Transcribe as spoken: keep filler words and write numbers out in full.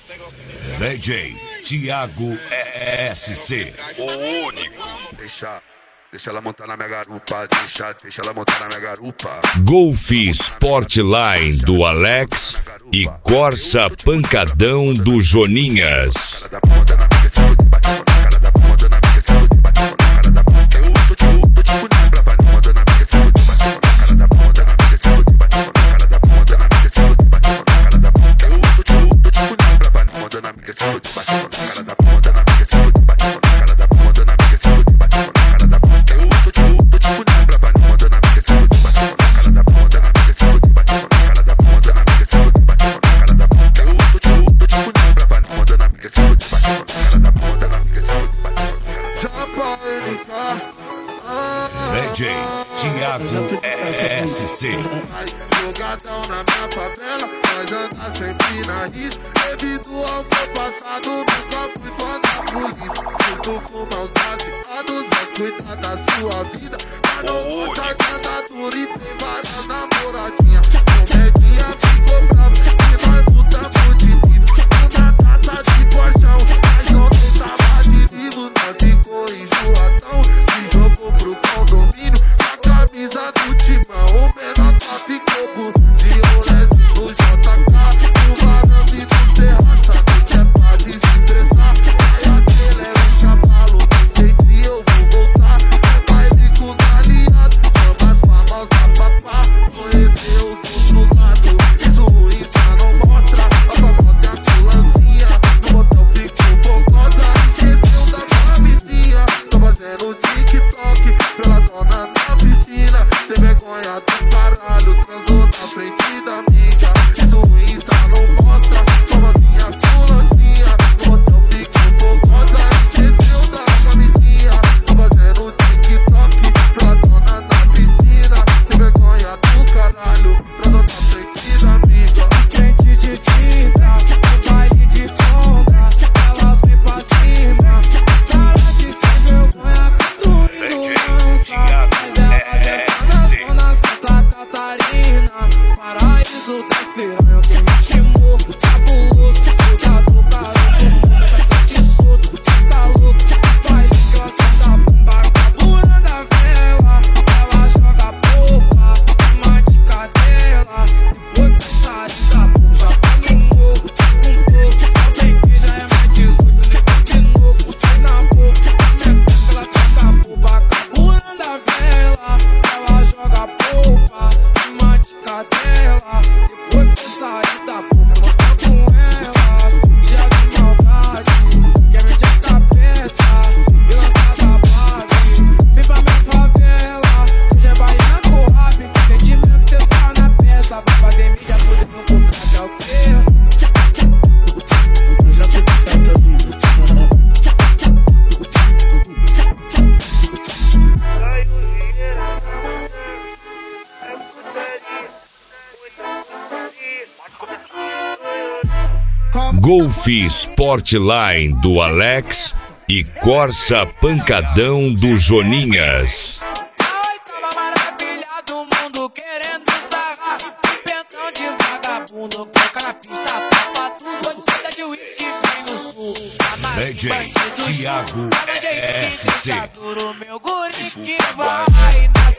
D J Thiago S C. O único. Deixa, deixa ela montar na minha garupa, deixa, deixa ela montar na minha garupa. Golf Sportline do Alex e Corsa Pancadão do Joninhas. D J Thiago S C. Jogadão na minha favela, nós anda sempre na risca. Devido ao meu passado, nunca fui fã da polícia. Tudo fuma os baseados, é cuidar da sua vida. Mas não gosta de andar duro e tem várias namoradinhas. Comedinha ficou brava e nós mudamos de nível. Na data de paixão, mas não tava de livro. Nós ficou enjoadão, se jogou pro condomínio. A camisa do timão, o menor tá ficou por de rolezinho no J K. O varame do terraça, que é pra desestressar. Aí acelera o cavalo, não sei se eu vou voltar. É baile com os aliados, chama as famosas papá. Conhecer os outros lados, isso o Insta não mostra. A famosa ambulância, no motel fico fogosa. Esqueceu da camisinha, tô fazendo TikTok pela dona na piscina. Sem vergonha do caralho, transou na frente da amiga. Isso o Insta não mostra. Famosinha ambulância, no motel fico fogosa. Esqueceu da camisinha, tô fazendo TikTok pela dona na piscina. Sem vergonha do caralho, transou na frente da amiga. Frente de tinta, no baile de sombra, elas vêm pra cima. Cara de sem vergonha, tudo indo lança. Mas elas é na zona Santa Catarina, paraíso da piranha, que ritmo cabuloso. Cuidado, garoto, moça, tá de solto, tá louco. Vai que eu aceito a bomba, caburando a vela. Ela joga polpa, temática dela. Depois que sai da bomba, já tá no morro, com pouco. Só bem que já é mais dezoito, nego de novo. Sai na boca, ela fica boba, caburando a vela. Ela joga polpa, temática dela. Depois que sai da bomba, eu tô com elas. Dia de maldade, quer meter a cabeça e lançar da base. Vem pra minha favela, hoje é baiana com rap. Esse sentimento cê tá na peça. Vai fazer mídia, poder meu contrato é o quê? Eu já tô com da vida. Golf Sportline do Alex e Corsa Pancadão do Joninhas. A oitava maravilha do mundo querendo sarrar. Pentão de vagabundo, boca na pista, tapa tudo. Botida de uísque vem no sul. D J Thiago S C. Duro, meu guri que vai na